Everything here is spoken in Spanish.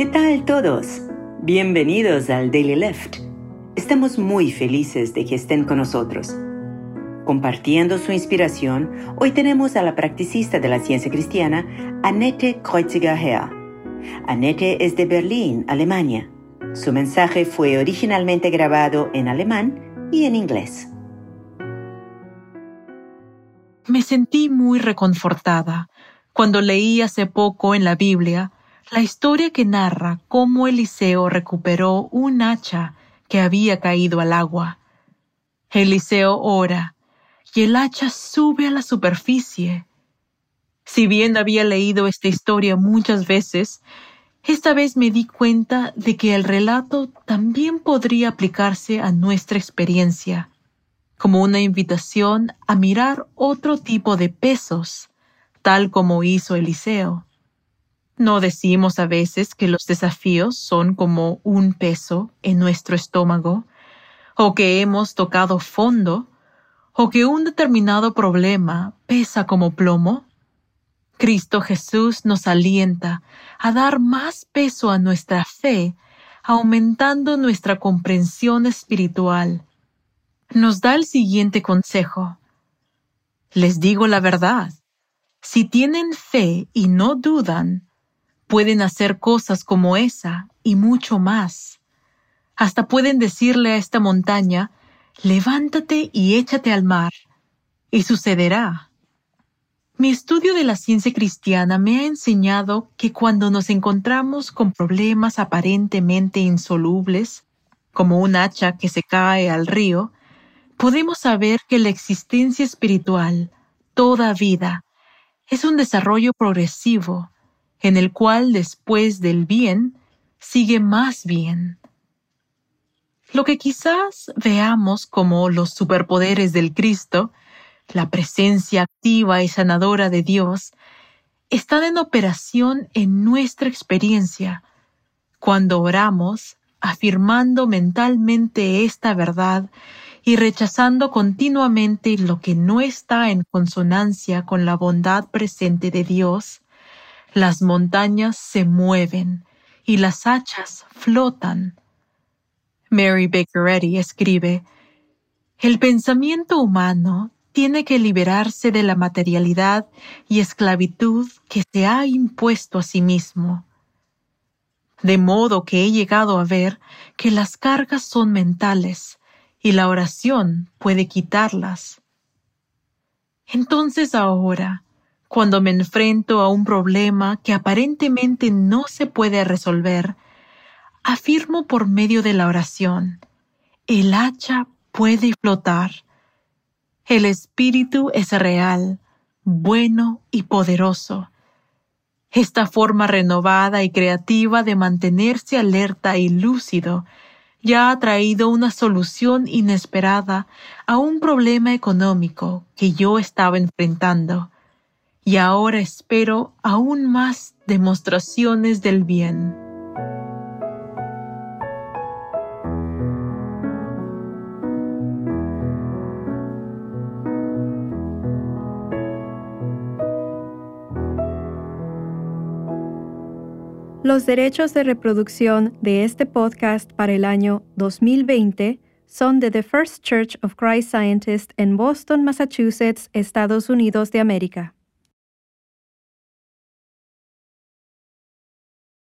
¿Qué tal todos? Bienvenidos al Daily Lift. Estamos muy felices de que estén con nosotros. Compartiendo su inspiración, hoy tenemos a la practicista de la ciencia cristiana, Annette Kreuziger-Heer. Annette es de Berlín, Alemania. Su mensaje fue originalmente grabado en alemán y en inglés. Me sentí muy reconfortada cuando leí hace poco en la Biblia la historia que narra cómo Eliseo recuperó un hacha que había caído al agua. Eliseo ora y el hacha sube a la superficie. Si bien había leído esta historia muchas veces, esta vez me di cuenta de que el relato también podría aplicarse a nuestra experiencia, como una invitación a mirar otro tipo de pesos, tal como hizo Eliseo. ¿No decimos a veces que los desafíos son como un peso en nuestro estómago, o que hemos tocado fondo, o que un determinado problema pesa como plomo? Cristo Jesús nos alienta a dar más peso a nuestra fe, aumentando nuestra comprensión espiritual. Nos da el siguiente consejo. Les digo la verdad, si tienen fe y no dudan, pueden hacer cosas como esa y mucho más. Hasta pueden decirle a esta montaña, levántate y échate al mar, y sucederá. Mi estudio de la ciencia cristiana me ha enseñado que cuando nos encontramos con problemas aparentemente insolubles, como un hacha que se cae al río, podemos saber que la existencia espiritual, toda vida, es un desarrollo progresivo, en el cual después del bien sigue más bien. Lo que quizás veamos como los superpoderes del Cristo, la presencia activa y sanadora de Dios, están en operación en nuestra experiencia, cuando oramos, afirmando mentalmente esta verdad y rechazando continuamente lo que no está en consonancia con la bondad presente de Dios. Las montañas se mueven y las hachas flotan. Mary Baker Eddy escribe, el pensamiento humano tiene que liberarse de la materialidad y esclavitud que se ha impuesto a sí mismo. De modo que he llegado a ver que las cargas son mentales y la oración puede quitarlas. Entonces ahora, cuando me enfrento a un problema que aparentemente no se puede resolver, afirmo por medio de la oración, el hacha puede flotar. El Espíritu es real, bueno y poderoso. Esta forma renovada y creativa de mantenerse alerta y lúcido ya ha traído una solución inesperada a un problema económico que yo estaba enfrentando. Y ahora espero aún más demostraciones del bien. Los derechos de reproducción de este podcast para el año 2020 son de The First Church of Christ Scientist en Boston, Massachusetts, Estados Unidos de América.